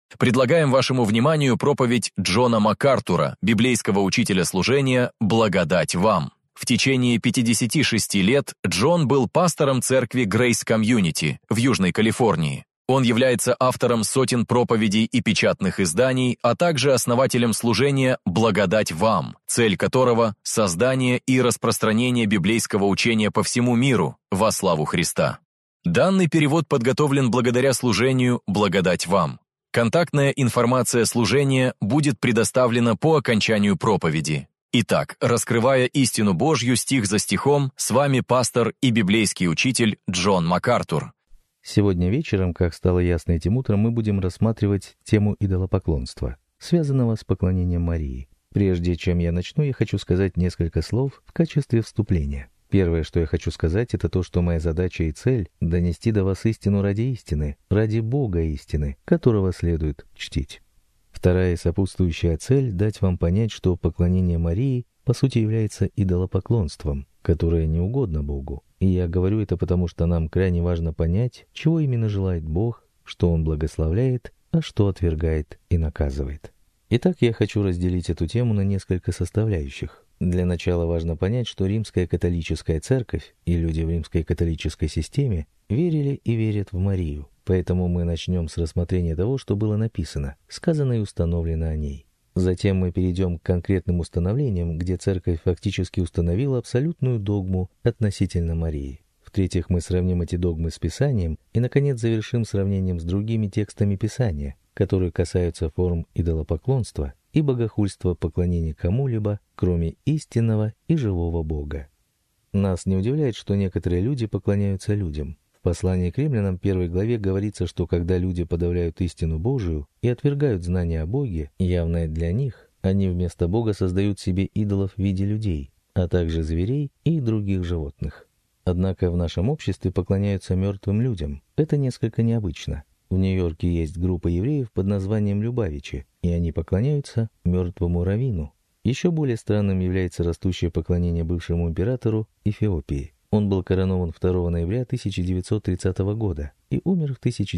Предлагаем вашему вниманию проповедь Джона МакАртура, библейского учителя служения «Благодать вам». В течение 56 лет Джон был пастором церкви Grace Community в Южной Калифорнии. Он является автором сотен проповедей и печатных изданий, а также основателем служения «Благодать вам», цель которого – создание и распространение библейского учения по всему миру во славу Христа. Данный перевод подготовлен благодаря служению «Благодать вам». Контактная информация служения будет предоставлена по окончанию проповеди. Итак, раскрывая истину Божью стих за стихом, с вами пастор и библейский учитель Джон МакАртур. Сегодня вечером, как стало ясно этим утром, мы будем рассматривать тему идолопоклонства, связанного с поклонением Марии. Прежде чем я начну, я хочу сказать несколько слов в качестве вступления. Первое, что я хочу сказать, это то, что моя задача и цель — донести до вас истину, ради Бога истины, которого следует чтить. Вторая сопутствующая цель — дать вам понять, что поклонение Марии по сути является идолопоклонством, которое не угодно Богу. И я говорю это потому, что нам крайне важно понять, чего именно желает Бог, что Он благословляет, а что отвергает и наказывает. Итак, я хочу разделить эту тему на несколько составляющих. Для начала важно понять, что Римская католическая церковь и люди в Римской католической системе верили и верят в Марию. Поэтому мы начнем с рассмотрения того, что было написано, сказано и установлено о ней. Затем мы перейдем к конкретным установлениям, где церковь фактически установила абсолютную догму относительно Марии. В-третьих, мы сравним эти догмы с Писанием и, наконец, завершим сравнением с другими текстами Писания, которые касаются форм идолопоклонства и богохульства поклонения кому-либо, кроме истинного и живого Бога. Нас не удивляет, что некоторые люди поклоняются людям. В послании к Римлянам 1 главе говорится, что когда люди подавляют истину Божию и отвергают знание о Боге, явное для них, они вместо Бога создают себе идолов в виде людей, а также зверей и других животных. Однако в нашем обществе поклоняются мертвым людям. Это несколько необычно. В Нью-Йорке есть группа евреев под названием Любавичи, и они поклоняются мертвому раввину. Еще более странным является растущее поклонение бывшему императору Эфиопии. Он был коронован 2 ноября 1930 года и умер в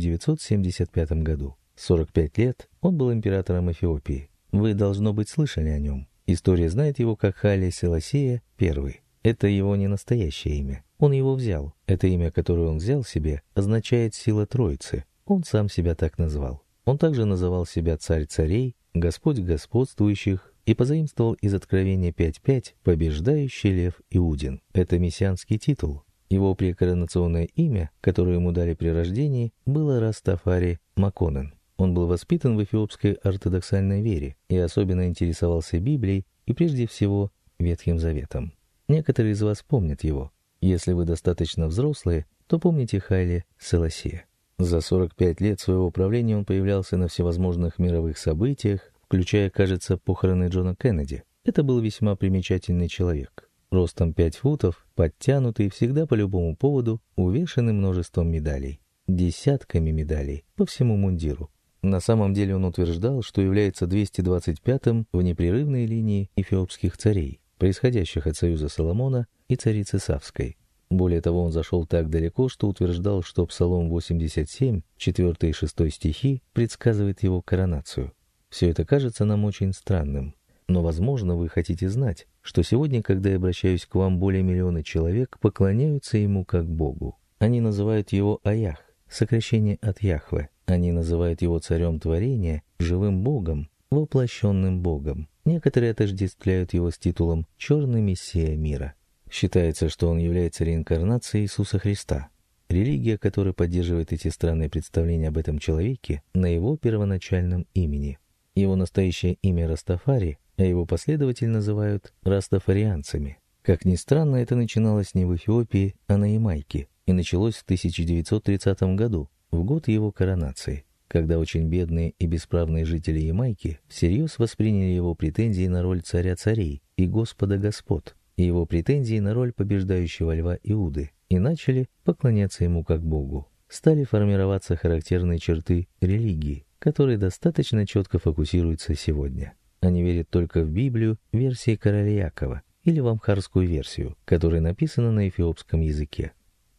1975 году. 45 лет он был императором Эфиопии. Вы, должно быть, слышали о нем. История знает его как Хаиле Селасия I. Это его не настоящее имя. Он его взял. Это имя, которое он взял себе, означает «сила Троицы». Он сам себя так назвал. Он также называл себя «царь царей», «господь господствующих», и позаимствовал из Откровения 5.5 «побеждающий лев Иудин». Это мессианский титул. Его прекоронационное имя, которое ему дали при рождении, было Растафари Маконен. Он был воспитан в эфиопской ортодоксальной вере и особенно интересовался Библией и прежде всего Ветхим Заветом. Некоторые из вас помнят его. Если вы достаточно взрослые, то помните Хаиле Селасия. За 45 лет своего правления он появлялся на всевозможных мировых событиях, включая, кажется, похороны Джона Кеннеди. Это был весьма примечательный человек. Ростом 5 футов, подтянутый, всегда по любому поводу, увешанный множеством медалей. Десятками медалей по всему мундиру. На самом деле он утверждал, что является 225-м в непрерывной линии эфиопских царей, происходящих от союза Соломона и царицы Савской. Более того, он зашел так далеко, что утверждал, что Псалом 87, 4 и 6 стихи предсказывает его коронацию. Все это кажется нам очень странным, но, возможно, вы хотите знать, что сегодня, когда я обращаюсь к вам, более миллиона человек поклоняются ему как Богу. Они называют его Аях, сокращение от Яхве. Они называют его царем творения, живым Богом, воплощенным Богом. Некоторые отождествляют его с титулом «Черный Мессия мира». Считается, что он является реинкарнацией Иисуса Христа. Религия, которая поддерживает эти странные представления об этом человеке, на его первоначальном имени. Его настоящее имя Растафари, а его последователи называют растафарианцами. Как ни странно, это начиналось не в Эфиопии, а на Ямайке, и началось в 1930 году, в год его коронации, когда очень бедные и бесправные жители Ямайки всерьез восприняли его претензии на роль царя царей и Господа господ, и его претензии на роль побеждающего льва Иуды, и начали поклоняться ему как Богу. Стали формироваться характерные черты религии, которые достаточно четко фокусируются сегодня. Они верят только в Библию версии короля Якова или в амхарскую версию, которая написана на эфиопском языке.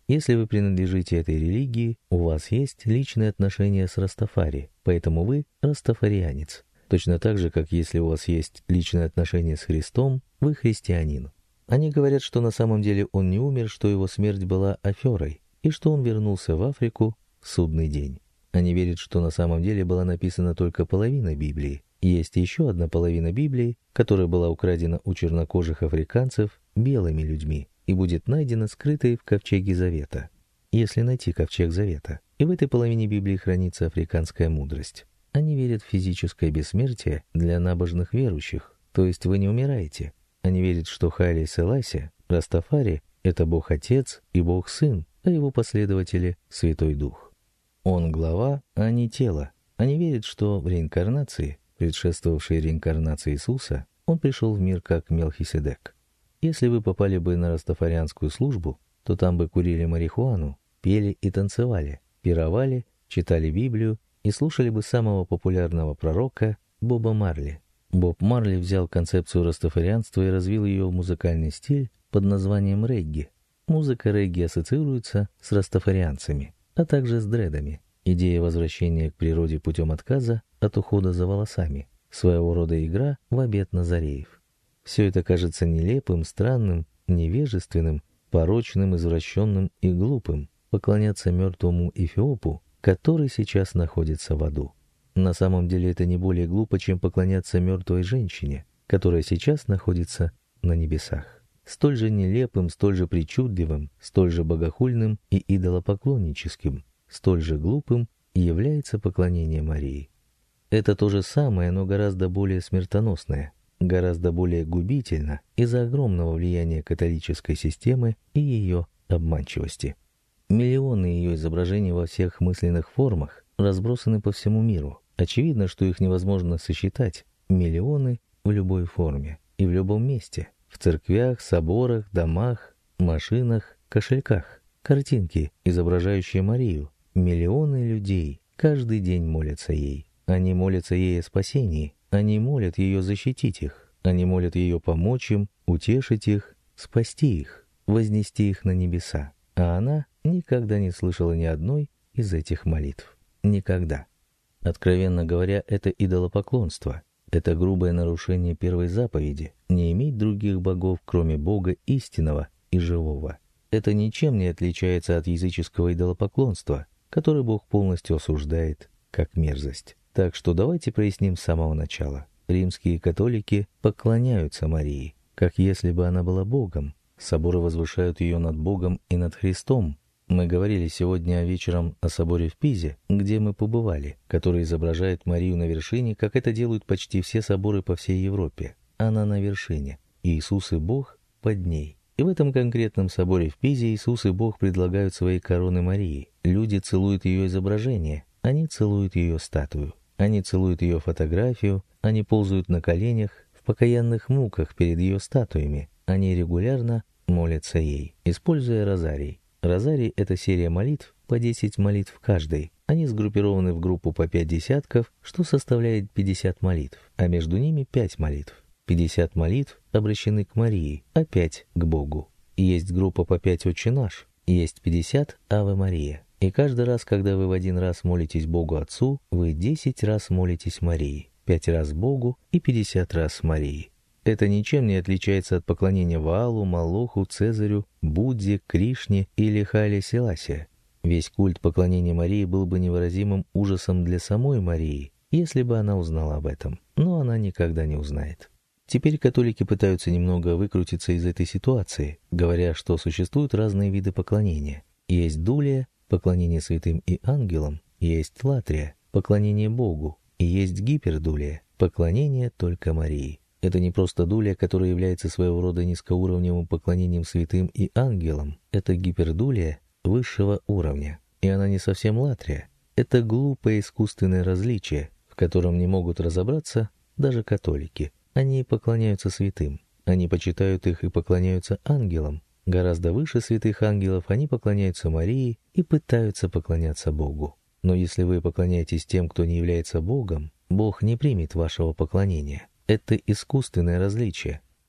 Если вы принадлежите этой религии, у вас есть личные отношения с Растафари, поэтому вы растафарианец. Точно так же, как если у вас есть личные отношения с Христом, вы христианин. Они говорят, что на самом деле он не умер, что его смерть была аферой, и что он вернулся в Африку в судный день. Они верят, что на самом деле была написана только половина Библии. Есть еще одна половина Библии, которая была украдена у чернокожих африканцев белыми людьми и будет найдена скрытой в ковчеге Завета. Если найти ковчег Завета, и в этой половине Библии хранится африканская мудрость. Они верят в физическое бессмертие для набожных верующих, то есть вы не умираете. Они верят, что Хайли Селаси, Растафари, это Бог-Отец и Бог-Сын, а его последователи — Святой Дух. Он глава, а не тело. Они верят, что в реинкарнации, предшествовавшей реинкарнации Иисуса, он пришел в мир как Мелхиседек. Если вы попали бы на растафарианскую службу, то там бы курили марихуану, пели и танцевали, пировали, читали Библию и слушали бы самого популярного пророка Боба Марли. Боб Марли взял концепцию растафарианства и развил ее в музыкальный стиль под названием регги. Музыка регги ассоциируется с растафарианцами, а также с дредами. Идея возвращения к природе путем отказа от ухода за волосами. Своего рода игра в обет Назареев. Все это кажется нелепым, странным, невежественным, порочным, извращенным и глупым. Поклоняться мертвому Эфиопу, который сейчас находится в аду. На самом деле это не более глупо, чем поклоняться мертвой женщине, которая сейчас находится на небесах. Столь же нелепым, столь же причудливым, столь же богохульным и идолопоклонническим, столь же глупым является поклонение Марии. Это то же самое, но гораздо более смертоносное, гораздо более губительно из-за огромного влияния католической системы и ее обманчивости. Миллионы ее изображений во всех мысленных формах разбросаны по всему миру. Очевидно, что их невозможно сосчитать. Миллионы в любой форме и в любом месте. В церквях, соборах, домах, машинах, кошельках. Картинки, изображающие Марию. Миллионы людей каждый день молятся ей. Они молятся ей о спасении. Они молят ее защитить их. Они молят ее помочь им, утешить их, спасти их, вознести их на небеса. А она никогда не слышала ни одной из этих молитв. Никогда. Откровенно говоря, это идолопоклонство. Это грубое нарушение первой заповеди — не иметь других богов, кроме Бога истинного и живого. Это ничем не отличается от языческого идолопоклонства, которое Бог полностью осуждает как мерзость. Так что давайте проясним с самого начала. Римские католики поклоняются Марии, как если бы она была Богом. Соборы возвышают ее над Богом и над Христом. Мы говорили сегодня вечером о соборе в Пизе, где мы побывали, который изображает Марию на вершине, как это делают почти все соборы по всей Европе. Она на вершине, Иисус и Бог под ней. И в этом конкретном соборе в Пизе Иисус и Бог предлагают свои короны Марии. Люди целуют ее изображение, они целуют ее статую, они целуют ее фотографию, они ползают на коленях в покаянных муках перед ее статуями. Они регулярно молятся ей, используя розарий. Розарий — это серия молитв, по 10 молитв каждой. Они сгруппированы в группу по 5 десятков, что составляет 50 молитв, а между ними 5 молитв. 50 молитв обращены к Марии, а 5 к Богу. Есть группа по 5 «Отче наш», есть 50 «Аве Мария». И каждый раз, когда вы в один раз молитесь Богу Отцу, вы 10 раз молитесь Марии, 5 раз Богу и 50 раз Марии. Это ничем не отличается от поклонения Ваалу, Молоху, Цезарю, Будде, Кришне или Хайле Селаси. Весь культ поклонения Марии был бы невыразимым ужасом для самой Марии, если бы она узнала об этом, но она никогда не узнает. Теперь католики пытаются немного выкрутиться из этой ситуации, говоря, что существуют разные виды поклонения. Есть дулия, поклонение святым и ангелам, есть латрия, поклонение Богу, и есть гипердулия, поклонение только Марии. Это не просто дулия, которая является своего рода низкоуровневым поклонением святым и ангелам. Это гипердулия высшего уровня. И она не совсем латрия. Это глупое искусственное различие, в котором не могут разобраться даже католики. Они поклоняются святым. Они почитают их и поклоняются ангелам. Гораздо выше святых ангелов они поклоняются Марии и пытаются поклоняться Богу. Но если вы поклоняетесь тем, кто не является Богом, Бог не примет вашего поклонения. Это искусственное различие.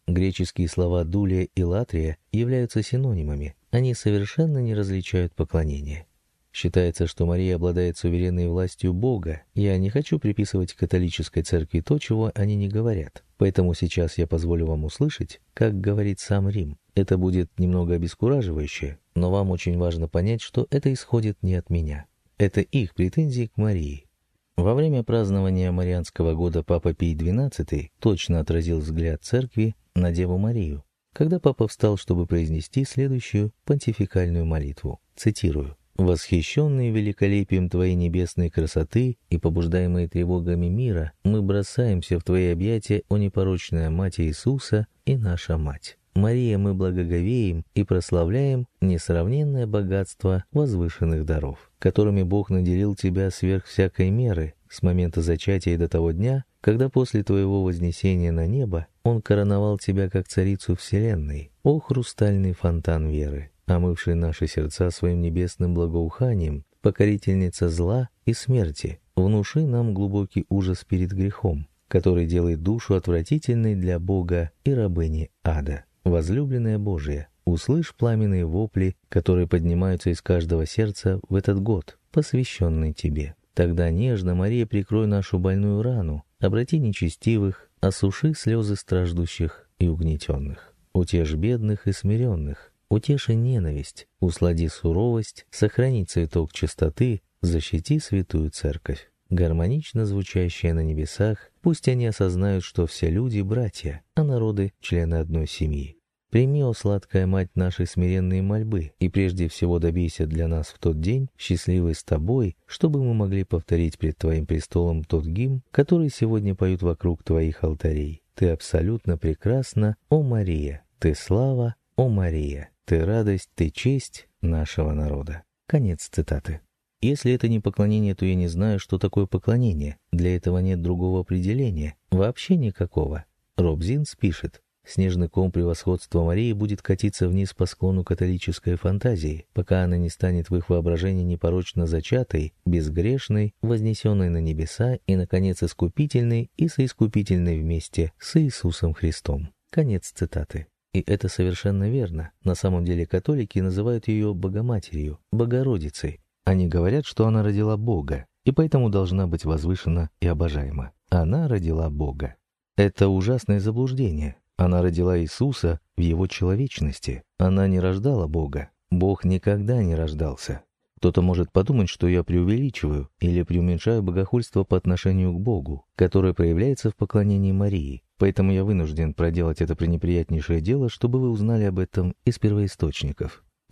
Греческие слова «дулия» и «латрия» являются синонимами. Они совершенно не различают поклонение. Считается, что Мария обладает суверенной властью Бога. Я не хочу приписывать католической церкви то, чего они не говорят. Поэтому сейчас я позволю вам услышать, как говорит сам Рим. Это будет немного обескураживающе, но вам очень важно понять, что это исходит не от меня. Это их претензии к Марии. Во время празднования Марианского года Папа Пий XII точно отразил взгляд церкви на Деву Марию, когда Папа встал, чтобы произнести следующую понтификальную молитву. Цитирую. «Восхищенные великолепием Твоей небесной красоты и побуждаемые тревогами мира, мы бросаемся в Твои объятия, о непорочная Мать Иисуса и наша Мать. Мария, мы благоговеем и прославляем несравненное богатство возвышенных даров, которыми Бог наделил Тебя сверх всякой меры с момента зачатия до того дня, когда после Твоего вознесения на небо Он короновал Тебя как царицу вселенной, о хрустальный фонтан веры, омывший наши сердца своим небесным благоуханием, покорительница зла и смерти, внуши нам глубокий ужас перед грехом, который делает душу отвратительной для Бога и рабыни ада. Возлюбленная Божия, услышь пламенные вопли, которые поднимаются из каждого сердца в этот год, посвященный Тебе. Тогда нежно, Мария, прикрой нашу больную рану, обрати нечестивых, осуши слезы страждущих и угнетенных. Утешь бедных и смиренных, утеши ненависть, услади суровость, сохрани цветок чистоты, защити святую церковь. Гармонично звучащая на небесах, пусть они осознают, что все люди — братья, а народы — члены одной семьи. Прими, о сладкая Мать, наши смиренные мольбы, и прежде всего добейся для нас в тот день, счастливый с Тобой, чтобы мы могли повторить пред Твоим престолом тот гимн, который сегодня поют вокруг Твоих алтарей. Ты абсолютно прекрасна, о Мария, Ты слава, о Мария, Ты радость, Ты честь нашего народа». Конец цитаты. Если это не поклонение, то я не знаю, что такое поклонение. Для этого нет другого определения. Вообще никакого. Роб Зинс пишет: «Снежный ком превосходства Марии будет катиться вниз по склону католической фантазии, пока она не станет в их воображении непорочно зачатой, безгрешной, вознесенной на небеса и, наконец, искупительной и соискупительной вместе с Иисусом Христом». Конец цитаты. И это совершенно верно. На самом деле католики называют ее Богоматерью, Богородицей. Они говорят, что она родила Бога, и поэтому должна быть возвышена и обожаема. Она родила Бога. Это ужасное заблуждение. Она родила Иисуса в Его человечности. Она не рождала Бога. Бог никогда не рождался. Кто-то может подумать, что я преувеличиваю или преуменьшаю богохульство по отношению к Богу, которое проявляется в поклонении Марии. Поэтому я вынужден проделать это пренеприятнейшее дело, чтобы вы узнали об этом из первоисточников. В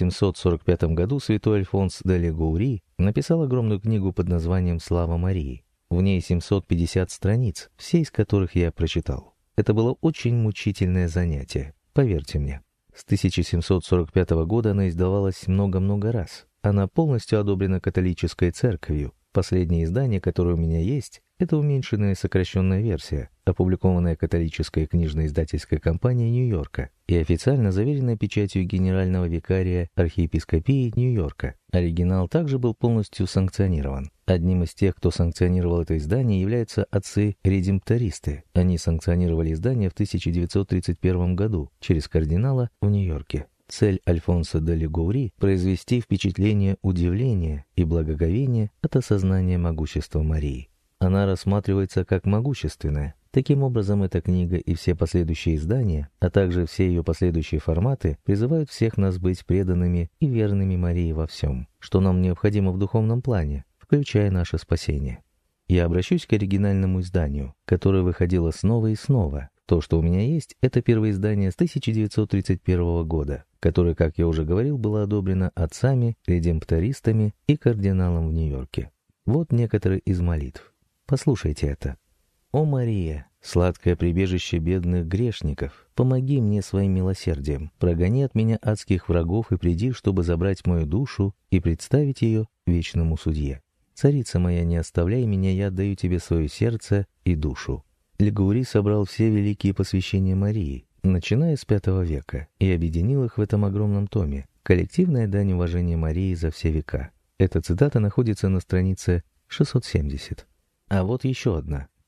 1745 году святой Альфонс де Лигури написал огромную книгу под названием «Слава Марии». В ней 750 страниц, все из которых я прочитал. Это было очень мучительное занятие, поверьте мне. С 1745 года она издавалась много-много раз. Она полностью одобрена католической церковью. Последнее издание, которое у меня есть, это уменьшенная и сокращенная версия, опубликованная католической книжно-издательской компанией Нью-Йорка и официально заверенная печатью генерального викария архиепископии Нью-Йорка. Оригинал также был полностью санкционирован. Одним из тех, кто санкционировал это издание, являются отцы-редемптористы. Они санкционировали издание в 1931 году через кардинала в Нью-Йорке. Цель Альфонса де Лигури — произвести впечатление удивления и благоговения от осознания могущества Марии. Она рассматривается как могущественная. Таким образом, эта книга и все последующие издания, а также все ее последующие форматы призывают всех нас быть преданными и верными Марии во всем, что нам необходимо в духовном плане, включая наше спасение. Я обращусь к оригинальному изданию, которое выходило снова и снова. То, что у меня есть, это первое издание с 1931 года, которое, как я уже говорил, было одобрено отцами, редемптористами и кардиналом в Нью-Йорке. Вот некоторые из молитв. Послушайте это. «О Мария, сладкое прибежище бедных грешников, помоги мне своим милосердием, прогони от меня адских врагов и приди, чтобы забрать мою душу и представить ее вечному судье. Царица моя, не оставляй меня, я отдаю тебе свое сердце и душу». Лигури собрал все великие посвящения Марии, начиная с V века, и объединил их в этом огромном томе «Коллективная дань уважения Марии за все века». Эта цитата находится на странице 670. А вот еще одна.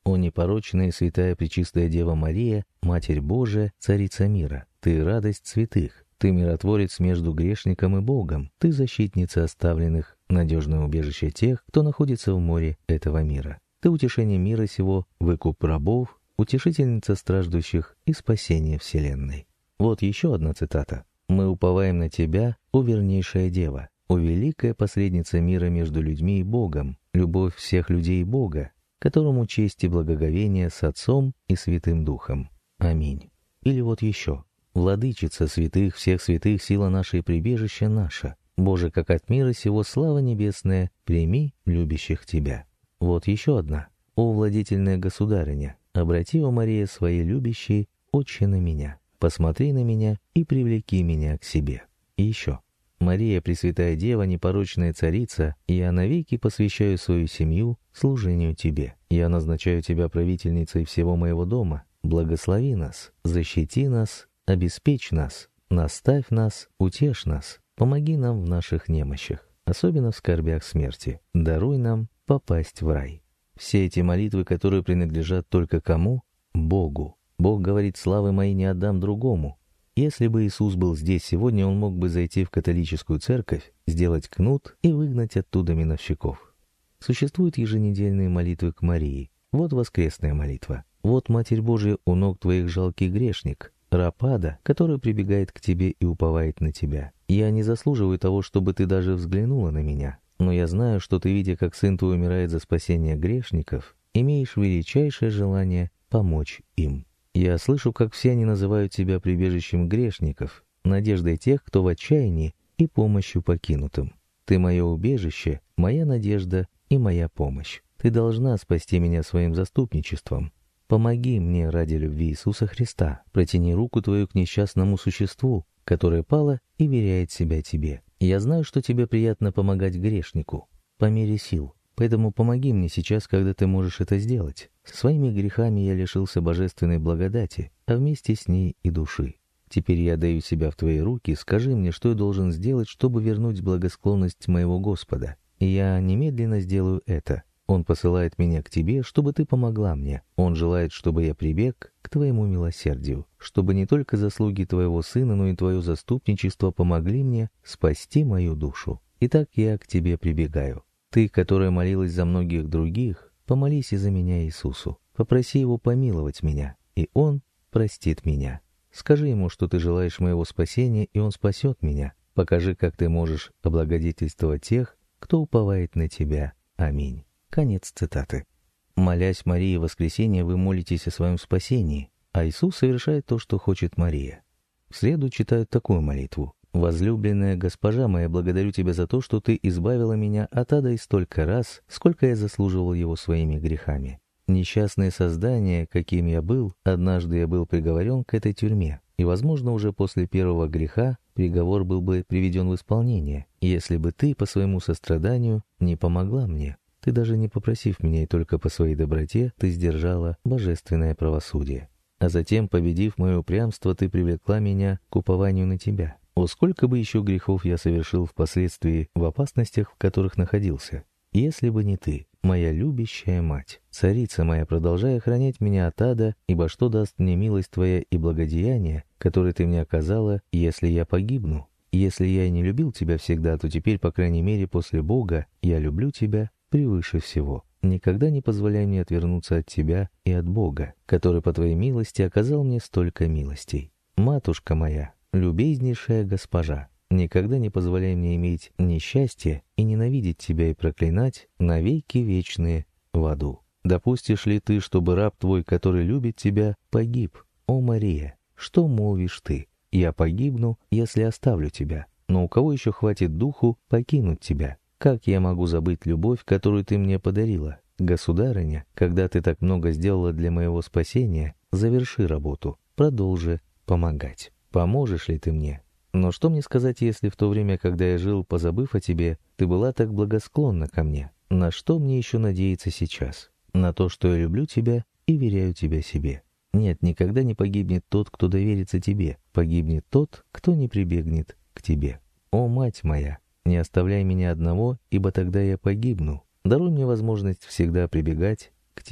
О непорочная и святая Пречистая Дева Мария, Матерь Божия, Царица мира, Ты радость святых, Ты миротворец между грешником и Богом, Ты защитница оставленных, надежное убежище тех, кто находится в море этого мира. Ты утешение мира сего, выкуп рабов, утешительница страждущих и спасение вселенной. Вот еще одна цитата. «Мы уповаем на Тебя, о вернейшая Дева, о великая посредница мира между людьми и Богом, любовь всех людей и Бога, которому честь и благоговение с Отцом и Святым Духом. Аминь». Или вот еще. «Владычица святых, всех святых, сила наша и прибежище наше. Боже, как от мира сего слава небесная, прими любящих Тебя». Вот еще одна. «О владетельная государыня, обрати, о Мария, свои любящие очи на меня, посмотри на меня и привлеки меня к себе». И еще. «Мария, Пресвятая Дева, непорочная Царица, я навеки посвящаю свою семью служению Тебе. Я назначаю Тебя правительницей всего моего дома. Благослови нас, защити нас, обеспечь нас, наставь нас, утешь нас, помоги нам в наших немощах, особенно в скорбях смерти. Даруй нам попасть в рай». Все эти молитвы, которые принадлежат только кому? Богу. Бог говорит: «Славы мои не отдам другому». Если бы Иисус был здесь сегодня, Он мог бы зайти в католическую церковь, сделать кнут и выгнать оттуда миновщиков. Существуют еженедельные молитвы к Марии. Вот воскресная молитва. Вот Матерь Божия у ног Твоих жалкий грешник, раб ада, который прибегает к Тебе и уповает на Тебя. Я не заслуживаю того, чтобы Ты даже взглянула на меня, но я знаю, что Ты, видя, как Сын Твой умирает за спасение грешников, имеешь величайшее желание помочь им. Я слышу, как все они называют Тебя прибежищем грешников, надеждой тех, кто в отчаянии, и помощью покинутым. Ты мое убежище, моя надежда и моя помощь. Ты должна спасти меня своим заступничеством. Помоги мне ради любви Иисуса Христа. Протяни руку Твою к несчастному существу, которое пало и веряет себя Тебе. Я знаю, что Тебе приятно помогать грешнику по мере сил. Поэтому помоги мне сейчас, когда Ты можешь это сделать. Своими грехами я лишился божественной благодати, а вместе с ней и души. Теперь я даю себя в Твои руки, скажи мне, что я должен сделать, чтобы вернуть благосклонность моего Господа. И я немедленно сделаю это. Он посылает меня к Тебе, чтобы Ты помогла мне. Он желает, чтобы я прибег к Твоему милосердию, чтобы не только заслуги Твоего Сына, но и Твое заступничество помогли мне спасти мою душу. Итак, я к Тебе прибегаю. Ты, которая молилась за многих других, помолись и за меня Иисусу. Попроси Его помиловать меня, и Он простит меня. Скажи Ему, что Ты желаешь моего спасения, и Он спасет меня. Покажи, как Ты можешь облагодетельствовать тех, кто уповает на Тебя. Аминь. Конец цитаты. Молясь Марии в воскресенье, вы молитесь о своем спасении, а Иисус совершает то, что хочет Мария. В среду читают такую молитву. «Возлюбленная госпожа моя, благодарю Тебя за то, что Ты избавила меня от ада и столько раз, сколько я заслуживал его своими грехами. Несчастное создание, каким я был, однажды я был приговорен к этой тюрьме, и, возможно, уже после первого греха приговор был бы приведен в исполнение, если бы Ты по своему состраданию не помогла мне. Ты, даже не попросив меня, и только по своей доброте, Ты сдержала божественное правосудие. А затем, победив мое упрямство, Ты привлекла меня к упованию на Тебя. О, сколько бы еще грехов я совершил впоследствии в опасностях, в которых находился, если бы не Ты, моя любящая мать. Царица моя, продолжай охранять меня от ада, ибо что даст мне милость Твоя и благодеяние, которое Ты мне оказала, если я погибну? Если я и не любил Тебя всегда, то теперь, по крайней мере, после Бога, я люблю Тебя превыше всего. Никогда не позволяй мне отвернуться от Тебя и от Бога, который по Твоей милости оказал мне столько милостей. Матушка моя, любезнейшая госпожа, никогда не позволяй мне иметь несчастье и ненавидеть Тебя и проклинать навеки вечные в аду. Допустишь ли Ты, чтобы раб Твой, который любит Тебя, погиб? О, Мария, что молвишь Ты? Я погибну, если оставлю Тебя. Но у кого еще хватит духу покинуть Тебя? Как я могу забыть любовь, которую Ты мне подарила? Государыня, когда Ты так много сделала для моего спасения, заверши работу, продолжи помогать. Поможешь ли Ты мне? Но что мне сказать, если в то время, когда я жил, позабыв о Тебе, Ты была так благосклонна ко мне? На что мне еще надеяться сейчас? На то, что я люблю Тебя и веряю Тебя себе. Нет, никогда не погибнет тот, кто доверится Тебе. Погибнет тот, кто не прибегнет к Тебе. О, мать моя, не оставляй меня одного, ибо тогда я погибну. Даруй мне возможность всегда прибегать к Тебе.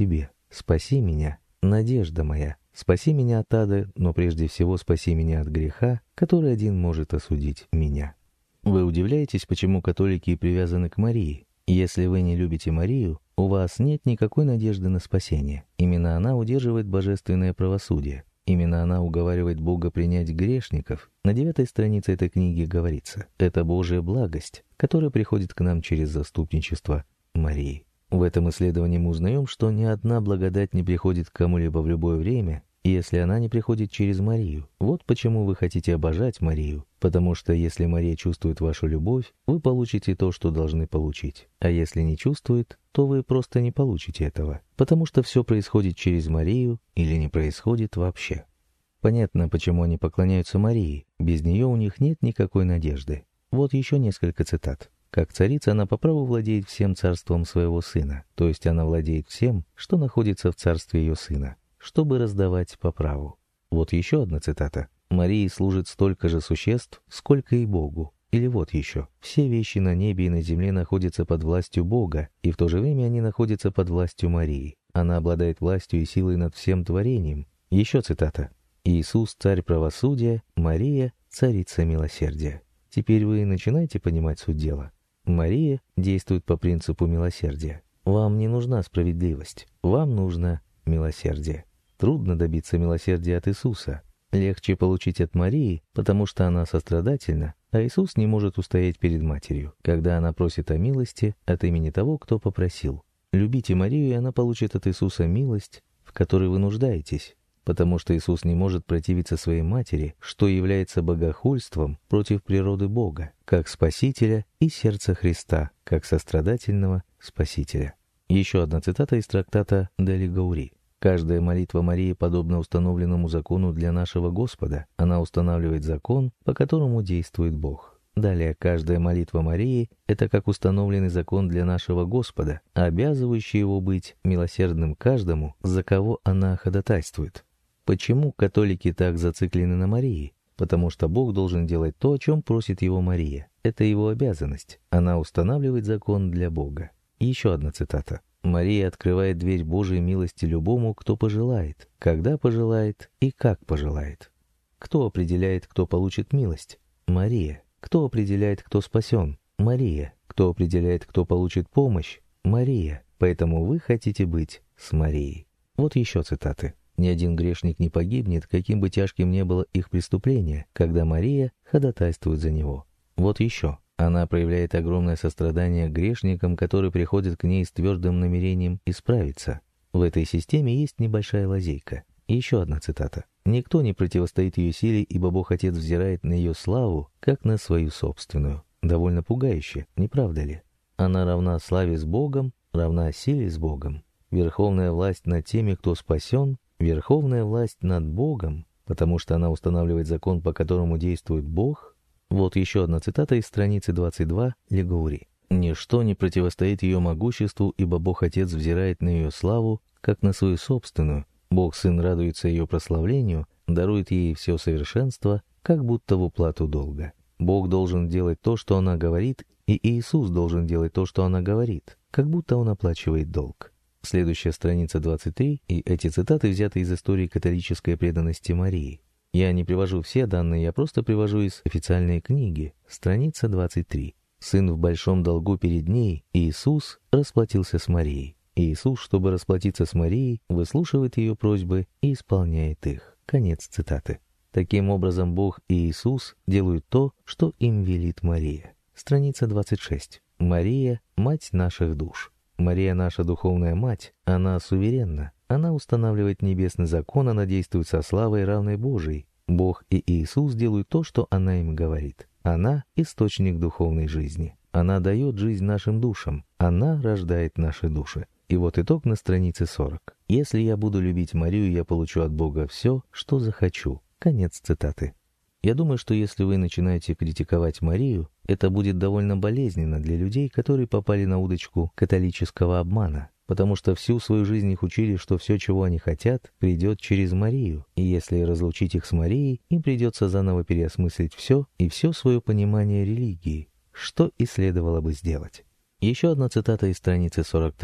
спаси меня, надежда моя, спаси меня от ада, но прежде всего спаси меня от греха, который один может осудить меня». Вы удивляетесь, почему католики привязаны к Марии? Если вы не любите Марию, у вас нет никакой надежды на спасение. Именно она удерживает божественное правосудие. Именно она уговаривает Бога принять грешников. На 9 странице этой книги говорится: это Божья благость, которая приходит к нам через заступничество Марии. В этом исследовании мы узнаем, что ни одна благодать не приходит к кому-либо в любое время, если она не приходит через Марию. Вот почему вы хотите обожать Марию, потому что если Мария чувствует вашу любовь, вы получите то, что должны получить. А если не чувствует, то вы просто не получите этого, потому что все происходит через Марию или не происходит вообще. Понятно, почему они поклоняются Марии. Без нее у них нет никакой надежды. Вот еще несколько цитат. Как царица, она по праву владеет всем царством своего сына, то есть она владеет всем, что находится в царстве ее сына, чтобы раздавать по праву. Вот еще одна цитата. «Марии служит столько же существ, сколько и Богу». Или вот еще. «Все вещи на небе и на земле находятся под властью Бога, и в то же время они находятся под властью Марии. Она обладает властью и силой над всем творением». Еще цитата. «Иисус – царь правосудия, Мария – царица милосердия». Теперь вы начинаете понимать суть дела. Мария действует по принципу милосердия. Вам не нужна справедливость, вам нужно милосердие. Трудно добиться милосердия от Иисуса. Легче получить от Марии, потому что она сострадательна, а Иисус не может устоять перед матерью, когда она просит о милости от имени того, кто попросил. Любите Марию, и она получит от Иисуса милость, в которой вы нуждаетесь, потому что Иисус не может противиться своей матери, что является богохульством против природы Бога, как Спасителя и сердца Христа, как сострадательного Спасителя. Еще одна цитата из трактата «Де Лигаури». «Каждая молитва Марии подобна установленному закону для нашего Господа. Она устанавливает закон, по которому действует Бог». Далее, каждая молитва Марии – это как установленный закон для нашего Господа, обязывающий его быть милосердным каждому, за кого она ходатайствует. Почему католики так зациклены на Марии? Потому что Бог должен делать то, о чем просит его Мария. Это его обязанность. Она устанавливает закон для Бога. Еще одна цитата. «Мария открывает дверь Божьей милости любому, кто пожелает, когда пожелает и как пожелает». Кто определяет, кто получит милость? Мария. Кто определяет, кто спасен? Мария. Кто определяет, кто получит помощь? Мария. Поэтому вы хотите быть с Марией. Вот еще цитаты. «Ни один грешник не погибнет, каким бы тяжким ни было их преступление, когда Мария ходатайствует за него». Вот еще. Она проявляет огромное сострадание к грешникам, которые приходят к ней с твердым намерением исправиться. В этой системе есть небольшая лазейка. И еще одна цитата. «Никто не противостоит ее силе, ибо Бог Отец взирает на ее славу, как на свою собственную». Довольно пугающе, не правда ли? Она равна славе с Богом, равна силе с Богом. Верховная власть над теми, кто спасен, верховная власть над Богом, потому что она устанавливает закон, по которому действует Бог. Вот еще одна цитата из страницы 22 Лигаури. «Ничто не противостоит ее могуществу, ибо Бог Отец взирает на ее славу, как на свою собственную. Бог Сын радуется ее прославлению, дарует ей все совершенство, как будто в уплату долга. Бог должен делать то, что она говорит, и Иисус должен делать то, что она говорит, как будто он оплачивает долг». Следующая страница 23, и эти цитаты взяты из истории католической преданности Марии. Я не привожу все данные, я просто привожу из официальной книги, страница 23. «Сын в большом долгу перед ней, Иисус, расплатился с Марией. Иисус, чтобы расплатиться с Марией, выслушивает ее просьбы и исполняет их». Конец цитаты. Таким образом, Бог и Иисус делают то, что им велит Мария. Страница 26. «Мария – мать наших душ». Мария наша духовная мать, она суверенна. Она устанавливает небесный закон, она действует со славой, равной Божией. Бог и Иисус делают то, что она им говорит. Она – источник духовной жизни. Она дает жизнь нашим душам. Она рождает наши души. И вот итог на странице 40. «Если я буду любить Марию, я получу от Бога все, что захочу». Конец цитаты. Я думаю, что если вы начинаете критиковать Марию, это будет довольно болезненно для людей, которые попали на удочку католического обмана, потому что всю свою жизнь их учили, что все, чего они хотят, придет через Марию, и если разлучить их с Марией, им придется заново переосмыслить все и все свое понимание религии, что и следовало бы сделать. Еще одна цитата из страницы 43.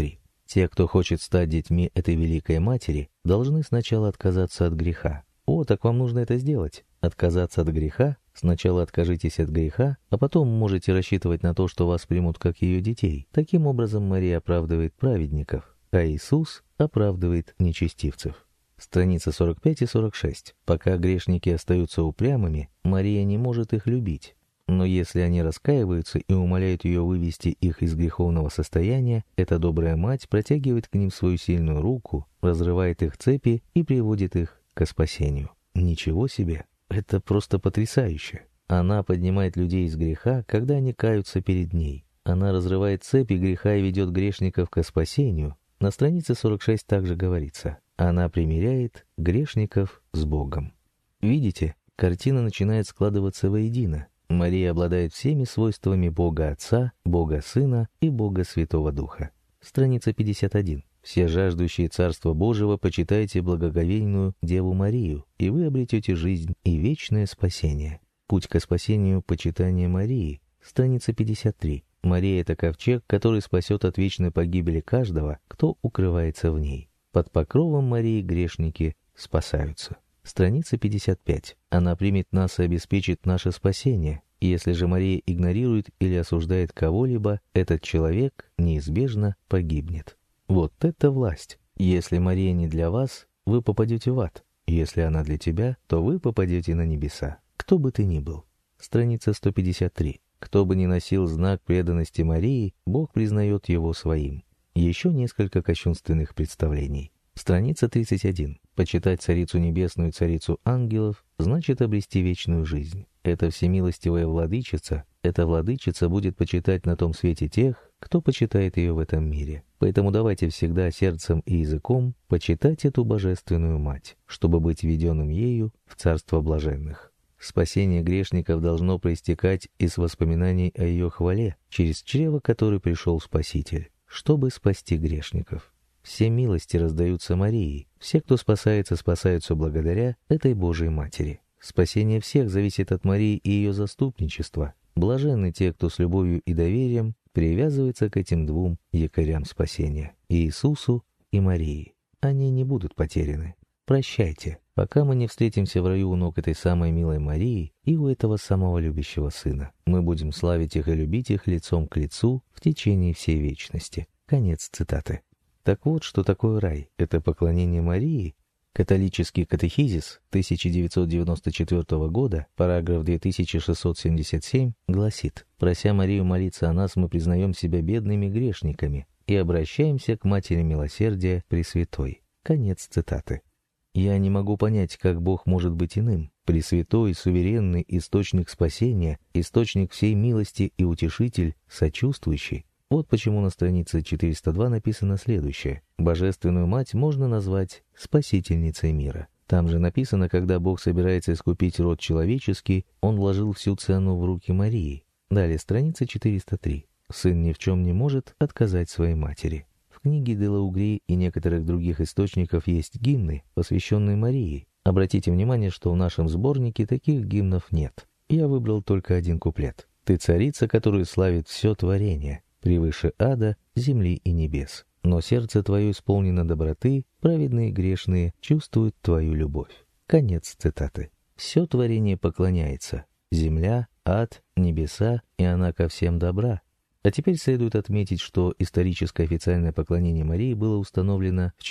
Те, кто хочет стать детьми этой великой матери, должны сначала отказаться от греха. О, так вам нужно это сделать. Отказаться от греха? Сначала откажитесь от греха, а потом можете рассчитывать на то, что вас примут как ее детей. Таким образом, Мария оправдывает праведников, а Иисус оправдывает нечестивцев. Страница 45 и 46. Пока грешники остаются упрямыми, Мария не может их любить. Но если они раскаиваются и умоляют ее вывести их из греховного состояния, эта добрая мать протягивает к ним свою сильную руку, разрывает их цепи и приводит их к спасению. Ничего себе! Это просто потрясающе! Она поднимает людей из греха, когда они каются перед ней. Она разрывает цепи греха и ведет грешников к спасению. На странице 46 также говорится: она примиряет грешников с Богом. Видите, картина начинает складываться воедино. Мария обладает всеми свойствами Бога Отца, Бога Сына и Бога Святого Духа. Страница 51. Все жаждущие Царства Божьего почитайте благоговейную Деву Марию, и вы обретете жизнь и вечное спасение. Путь к спасению — почитание Марии. Страница 53. Мария — это ковчег, который спасет от вечной погибели каждого, кто укрывается в ней. Под покровом Марии грешники спасаются. Страница 55. Она примет нас и обеспечит наше спасение. И если же Мария игнорирует или осуждает кого-либо, этот человек неизбежно погибнет. Вот это власть! Если Мария не для вас, вы попадете в ад. Если она для тебя, то вы попадете на небеса. Кто бы ты ни был. Страница 153. Кто бы ни носил знак преданности Марии, Бог признает его своим. Еще несколько кощунственных представлений. Страница 31. Почитать Царицу Небесную, Царицу Ангелов, значит обрести вечную жизнь. Эта всемилостивая владычица, эта владычица будет почитать на том свете тех, кто почитает ее в этом мире. Поэтому давайте всегда сердцем и языком почитать эту божественную мать, чтобы быть введенным ею в царство блаженных. Спасение грешников должно проистекать из воспоминаний о ее хвале, через чрево которой пришел Спаситель, чтобы спасти грешников. Все милости раздаются Марии. Все, кто спасаются благодаря этой Божьей Матери. Спасение всех зависит от Марии и ее заступничества. Блаженны те, кто с любовью и доверием привязывается к этим двум якорям спасения — Иисусу и Марии. Они не будут потеряны. Прощайте, пока мы не встретимся в раю у ног этой самой милой Марии и у этого самого любящего Сына. Мы будем славить их и любить их лицом к лицу в течение всей вечности. Конец цитаты. Так вот, что такое рай. Это поклонение Марии. Католический катехизис 1994 года, параграф 2677, гласит: «Прося Марию молиться о нас, мы признаем себя бедными грешниками и обращаемся к Матери Милосердия Пресвятой». Конец цитаты. Я не могу понять, как Бог может быть иным. Пресвятой, суверенный источник спасения, источник всей милости и утешитель, сочувствующий. Вот почему на странице 402 написано следующее: «Божественную Мать можно назвать Спасительницей мира». Там же написано, когда Бог собирается искупить род человеческий, Он вложил всю цену в руки Марии. Далее страница 403. «Сын ни в чем не может отказать своей матери». В книге де Лаугри и некоторых других источников есть гимны, посвященные Марии. Обратите внимание, что в нашем сборнике таких гимнов нет. Я выбрал только один куплет. «Ты царица, которую славит все творение, превыше ада, земли и небес. Но сердце твое исполнено доброты, праведные и грешные чувствуют твою любовь». Конец цитаты. Все творение поклоняется. Земля, ад, небеса, и она ко всем добра. А теперь следует отметить, что историческое официальное поклонение Марии было установлено в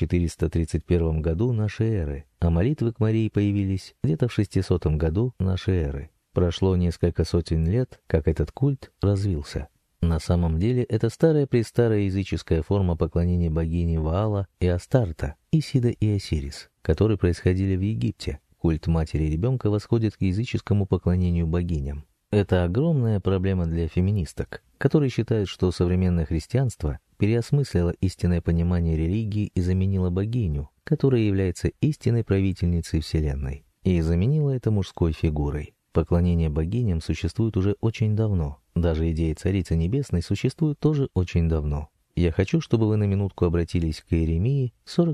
431 году нашей эры, а молитвы к Марии появились где-то в 600 году нашей эры. Прошло несколько сотен лет, как этот культ развился. На самом деле, это старая-престарая языческая форма поклонения богини Ваала и Астарта, Исида и Осирис, которые происходили в Египте. Культ матери ребенка восходит к языческому поклонению богиням. Это огромная проблема для феминисток, которые считают, что современное христианство переосмыслило истинное понимание религии и заменило богиню, которая является истинной правительницей Вселенной, и заменило это мужской фигурой. Поклонение богиням существует уже очень давно. Даже идея Царицы Небесной существует тоже очень давно. Я хочу, чтобы вы на минутку обратились к Иеремии,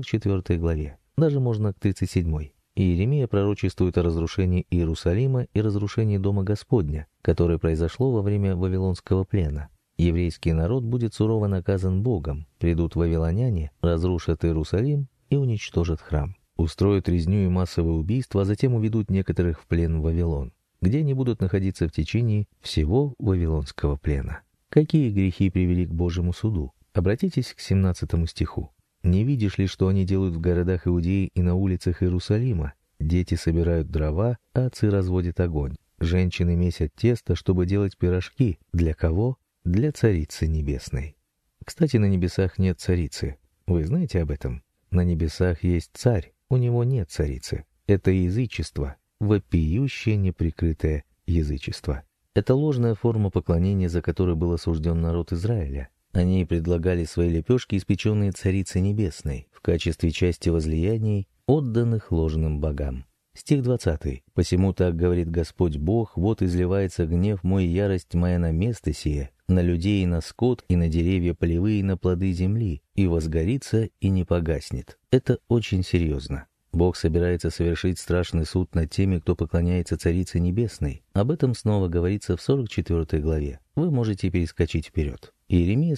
44 главе, даже можно к 37. Иеремия пророчествует о разрушении Иерусалима и разрушении Дома Господня, которое произошло во время Вавилонского плена. Еврейский народ будет сурово наказан Богом. Придут вавилоняне, разрушат Иерусалим и уничтожат храм. Устроят резню и массовое убийство, а затем уведут некоторых в плен в Вавилон, где они будут находиться в течение всего вавилонского плена. Какие грехи привели к Божьему суду? Обратитесь к 17 стиху. «Не видишь ли, что они делают в городах Иудеи и на улицах Иерусалима? Дети собирают дрова, а отцы разводят огонь. Женщины месят тесто, чтобы делать пирожки. Для кого? Для Царицы Небесной». Кстати, на небесах нет царицы. Вы знаете об этом? На небесах есть царь, у него нет царицы. Это язычество, вопиющее неприкрытое язычество. Это ложная форма поклонения, за которой был осужден народ Израиля. Они предлагали свои лепешки, испеченные Царицей Небесной, в качестве части возлияний, отданных ложным богам. Стих 20. «Посему так говорит Господь Бог, вот изливается гнев мой и ярость моя на место сие, на людей и на скот, и на деревья полевые, и на плоды земли, и возгорится, и не погаснет». Это очень серьезно. Бог собирается совершить страшный суд над теми, кто поклоняется Царице Небесной. Об этом снова говорится в 44 главе. Вы можете перескочить вперед. Иеремия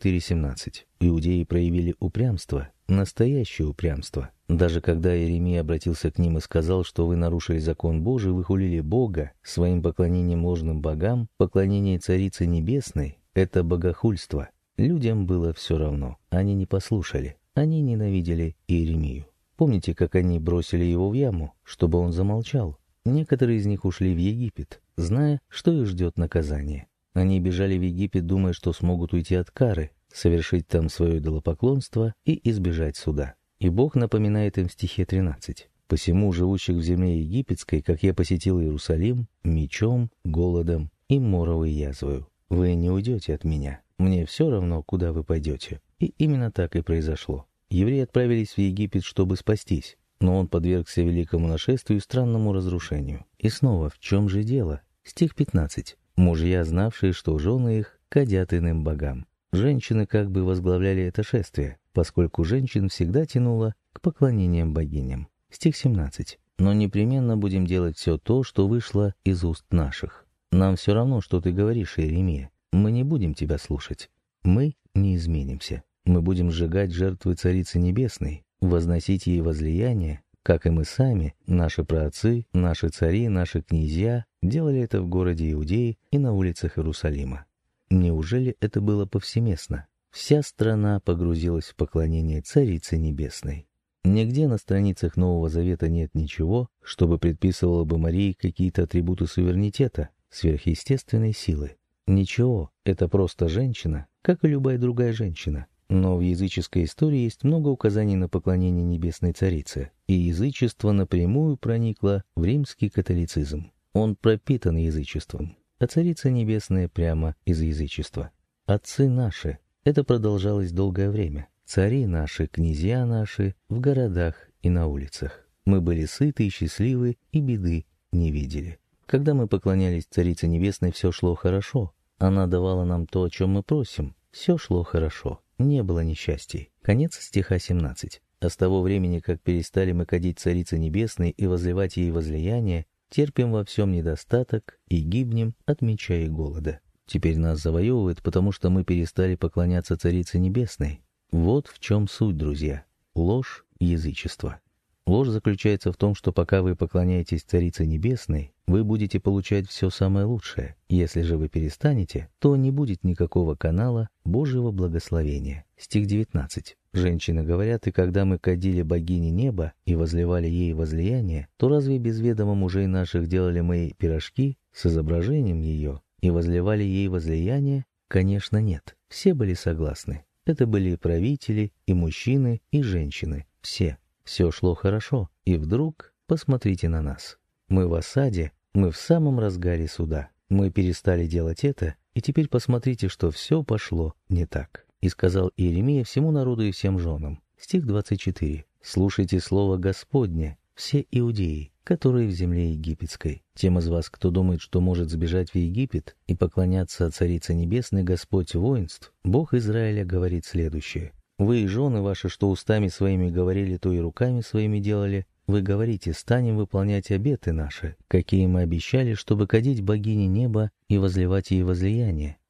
44:17. Иудеи проявили упрямство, настоящее упрямство. Даже когда Иеремия обратился к ним и сказал, что вы нарушили закон Божий, вы хулили Бога своим поклонением ложным богам, поклонение Царице Небесной — это богохульство. Людям было все равно. Они не послушали. Они ненавидели Иеремию. Помните, как они бросили его в яму, чтобы он замолчал? Некоторые из них ушли в Египет, зная, что их ждет наказание. Они бежали в Египет, думая, что смогут уйти от кары, совершить там свое идолопоклонство и избежать суда. И Бог напоминает им в стихе 13. «Посему живущих в земле египетской, как я посетил Иерусалим, мечом, голодом и моровой язвою. Вы не уйдете от меня. Мне все равно, куда вы пойдете». И именно так и произошло. Евреи отправились в Египет, чтобы спастись, но он подвергся великому нашествию и странному разрушению. И снова, в чем же дело? Стих 15. «Мужья, знавшие, что жены их кадят иным богам». Женщины как бы возглавляли это шествие, поскольку женщин всегда тянуло к поклонениям богиням. Стих 17. «Но непременно будем делать все то, что вышло из уст наших». Нам все равно, что ты говоришь, Иеремия. Мы не будем тебя слушать. Мы не изменимся. Мы будем сжигать жертвы Царицы Небесной, возносить ей возлияние, как и мы сами, наши праотцы, наши цари, наши князья делали это в городе Иудеи и на улицах Иерусалима. Неужели это было повсеместно? Вся страна погрузилась в поклонение Царице Небесной. Нигде на страницах Нового Завета нет ничего, чтобы предписывало бы Марии какие-то атрибуты суверенитета, сверхъестественной силы. Ничего, это просто женщина, как и любая другая женщина. Но в языческой истории есть много указаний на поклонение Небесной Царице, и язычество напрямую проникло в римский католицизм. Он пропитан язычеством, а Царица Небесная прямо из язычества. Отцы наши. Это продолжалось долгое время. Цари наши, князья наши в городах и на улицах. Мы были сыты и счастливы, и беды не видели. Когда мы поклонялись Царице Небесной, все шло хорошо. Она давала нам то, о чем мы просим. Все шло хорошо. Не было несчастий. Конец стиха 17. А с того времени, как перестали мы кадить Царице Небесной и возливать ей возлияние, терпим во всем недостаток и гибнем от меча и голода. Теперь нас завоевывают, потому что мы перестали поклоняться Царице Небесной. Вот в чем суть, друзья. Ложь, язычество. Ложь заключается в том, что пока вы поклоняетесь Царице Небесной, вы будете получать все самое лучшее. Если же вы перестанете, то не будет никакого канала Божьего благословения. Стих 19. Женщины говорят, и когда мы кадили богине неба и возливали ей возлияние, то разве без ведома мужей наших делали мы пирожки с изображением ее и возливали ей возлияние? Конечно, нет. Все были согласны. Это были и правители, и мужчины, и женщины. Все. Все шло хорошо. И вдруг посмотрите на нас. Мы в осаде, мы в самом разгаре суда. Мы перестали делать это, и теперь посмотрите, что все пошло не так. И сказал Иеремия всему народу и всем женам. Стих 24. «Слушайте слово Господне, все иудеи, которые в земле египетской. Тем из вас, кто думает, что может сбежать в Египет и поклоняться Царице Небесной, Господь воинств, Бог Израиля говорит следующее. Вы и жены ваши, что устами своими говорили, то и руками своими делали, вы говорите, станем выполнять обеты наши, какие мы обещали, чтобы кадить богине неба и возливать ей возлияние.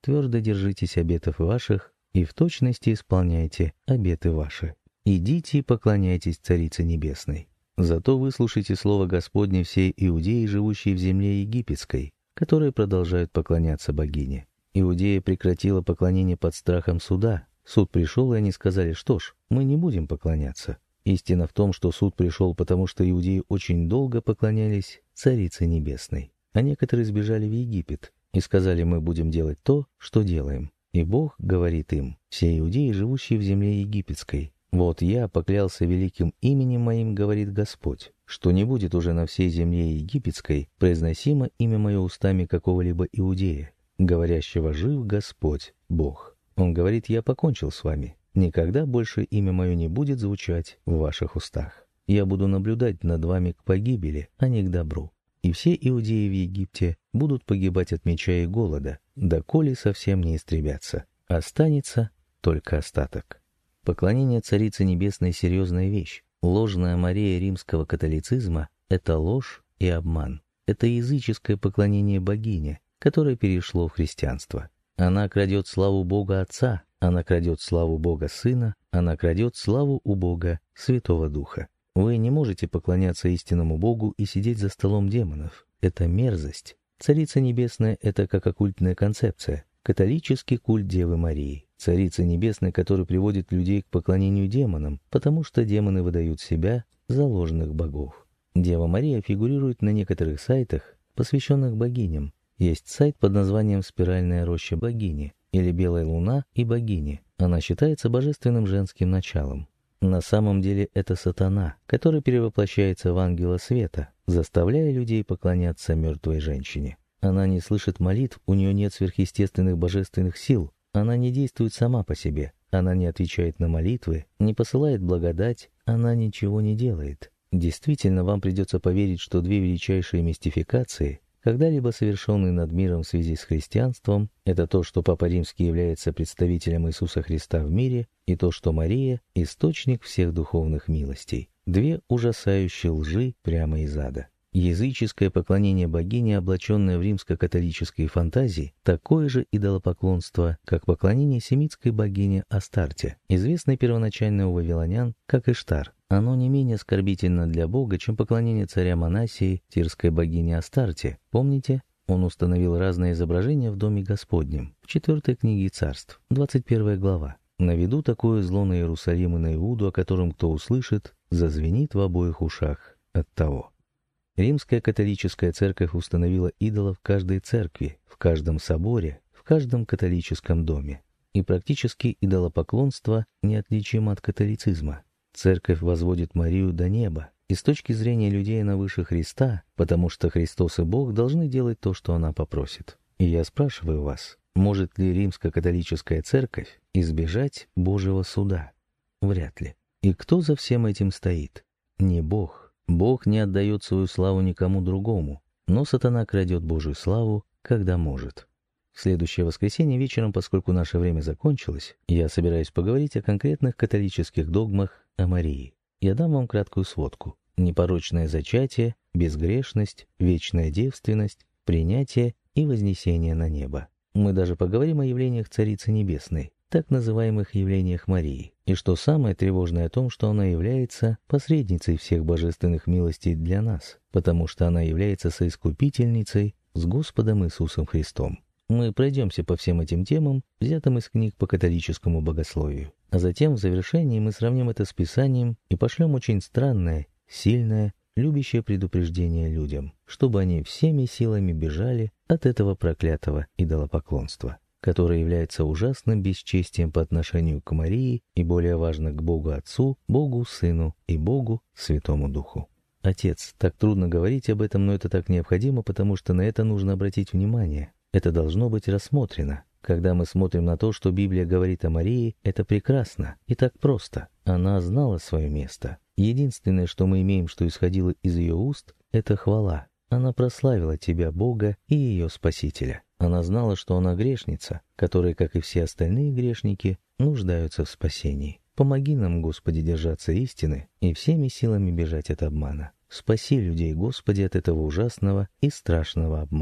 твердо держитесь обетов ваших и в точности исполняйте обеты ваши. Идите и поклоняйтесь Царице Небесной. Зато выслушайте слово Господне все иудеи, живущие в земле египетской, которые продолжают поклоняться богине. Иудея прекратила поклонение под страхом суда. Суд пришел, и они сказали: что ж, мы не будем поклоняться. Истина в том, что суд пришел, потому что иудеи очень долго поклонялись Царице Небесной. А некоторые сбежали в Египет и сказали: мы будем делать то, что делаем. И Бог говорит им: все иудеи, живущие в земле египетской, вот я поклялся великим именем моим, говорит Господь, что не будет уже на всей земле египетской произносимо имя мое устами какого-либо иудея, говорящего: жив Господь, Бог. Он говорит: я покончил с вами. Никогда больше имя мое не будет звучать в ваших устах. Я буду наблюдать над вами к погибели, а не к добру. И все иудеи в Египте будут погибать от меча и голода, доколе совсем не истребятся. Останется только остаток. Поклонение Царице Небесной — серьезная вещь. Ложная Мария римского католицизма — это ложь и обман. Это языческое поклонение богине, которое перешло в христианство. Она крадет славу Бога Отца, она крадет славу Бога Сына, она крадет славу у Бога Святого Духа. Вы не можете поклоняться истинному Богу и сидеть за столом демонов. Это мерзость. Царица Небесная — это как оккультная концепция. Католический культ Девы Марии. Царица Небесная, который приводит людей к поклонению демонам, потому что демоны выдают себя за ложных богов. Дева Мария фигурирует на некоторых сайтах, посвященных богиням. Есть сайт под названием «Спиральная роща богини» или «Белая луна и богини». Она считается божественным женским началом. На самом деле это сатана, который перевоплощается в ангела света, заставляя людей поклоняться мертвой женщине. Она не слышит молитв, у нее нет сверхъестественных божественных сил, она не действует сама по себе, она не отвечает на молитвы, не посылает благодать, она ничего не делает. Действительно, вам придется поверить, что две величайшие мистификации, когда-либо совершенные над миром в связи с христианством, это то, что Папа Римский является представителем Иисуса Христа в мире, и то, что Мария — источник всех духовных милостей. Две ужасающие лжи прямо из ада. Языческое поклонение богине, облаченное в римско-католической фантазии, такое же идолопоклонство, как поклонение семитской богине Астарте, известной первоначально у вавилонян как Иштар. Оно не менее оскорбительно для Бога, чем поклонение царя Манасии, тирской богине Астарте. Помните? Он установил разные изображения в Доме Господнем, в 4 книге Царств, 21 глава. «Наведу такое зло на Иерусалим и на Иуду, о котором кто услышит, зазвенит в обоих ушах от того». Римская католическая церковь установила идола в каждой церкви, в каждом соборе, в каждом католическом доме. И практически идолопоклонство неотличимо от католицизма. Церковь возводит Марию до неба, и с точки зрения людей она выше Христа, потому что Христос и Бог должны делать то, что она попросит. И я спрашиваю вас, может ли римско-католическая церковь избежать Божьего суда? Вряд ли. И кто за всем этим стоит? Не Бог. Бог не отдает свою славу никому другому, но сатана крадет Божью славу, когда может. В следующее воскресенье вечером, поскольку наше время закончилось, я собираюсь поговорить о конкретных католических догмах о Марии. Я дам вам краткую сводку. Непорочное зачатие, безгрешность, вечная девственность, принятие и вознесение на небо. Мы даже поговорим о явлениях Царицы Небесной, так называемых явлениях Марии, и что самое тревожное о том, что она является посредницей всех божественных милостей для нас, потому что она является соискупительницей с Господом Иисусом Христом. Мы пройдемся по всем этим темам, взятым из книг по католическому богословию, а затем в завершении мы сравним это с Писанием и пошлем очень странное, сильное, любящее предупреждение людям, чтобы они всеми силами бежали от этого проклятого идолопоклонства, которое является ужасным бесчестием по отношению к Марии и, более важно, к Богу Отцу, Богу Сыну и Богу Святому Духу. Отец, так трудно говорить об этом, но это так необходимо, потому что на это нужно обратить внимание. Это должно быть рассмотрено. Когда мы смотрим на то, что Библия говорит о Марии, это прекрасно и так просто. Она знала свое место. Единственное, что мы имеем, что исходило из ее уст, это хвала. Она прославила Тебя, Бога, и ее Спасителя. Она знала, что она грешница, которая, как и все остальные грешники, нуждаются в спасении. Помоги нам, Господи, держаться истины и всеми силами бежать от обмана. Спаси людей, Господи, от этого ужасного и страшного обмана.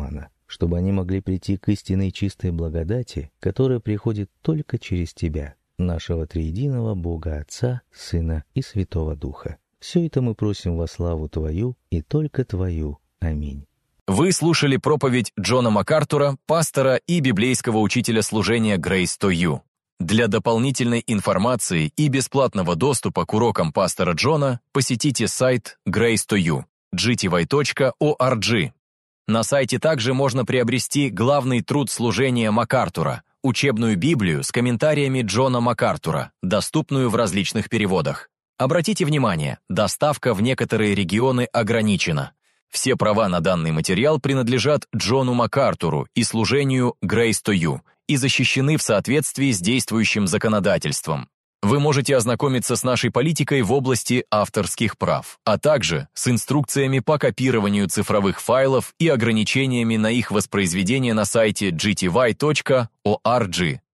чтобы они могли прийти к истинной чистой благодати, которая приходит только через Тебя, нашего триединого Бога Отца, Сына и Святого Духа. Все это мы просим во славу Твою и только Твою. Аминь. Вы слушали проповедь Джона МакАртура, пастора и библейского учителя служения Grace to You. Для дополнительной информации и бесплатного доступа к урокам пастора Джона посетите сайт Grace to You, gty.org. На сайте также можно приобрести главный труд служения МакАртура, учебную Библию с комментариями Джона МакАртура, доступную в различных переводах. Обратите внимание, доставка в некоторые регионы ограничена. Все права на данный материал принадлежат Джону МакАртуру и служению Grace to You и защищены в соответствии с действующим законодательством. Вы можете ознакомиться с нашей политикой в области авторских прав, а также с инструкциями по копированию цифровых файлов и ограничениями на их воспроизведение на сайте gty.org.